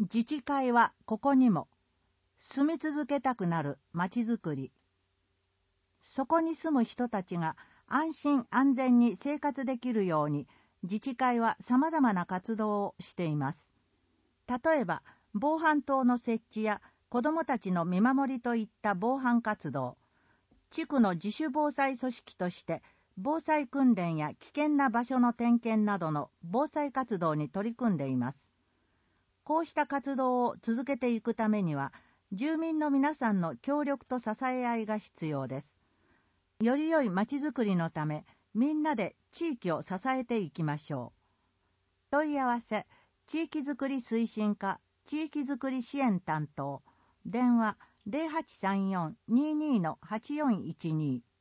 自治会はここにも住み続けたくなるまちづくり。そこに住む人たちが安心安全に生活できるように自治会は様々な活動をしています。例えば防犯灯の設置や子どもたちの見守りといった防犯活動、地区の自主防災組織として防災訓練や危険な場所の点検などの防災活動に取り組んでいます。こうした活動を続けていくためには、住民の皆さんの協力と支え合いが必要です。より良いまちづくりのため、みんなで地域を支えていきましょう。問い合わせ、地域づくり推進課、地域づくり支援担当、電話 0834-22-8412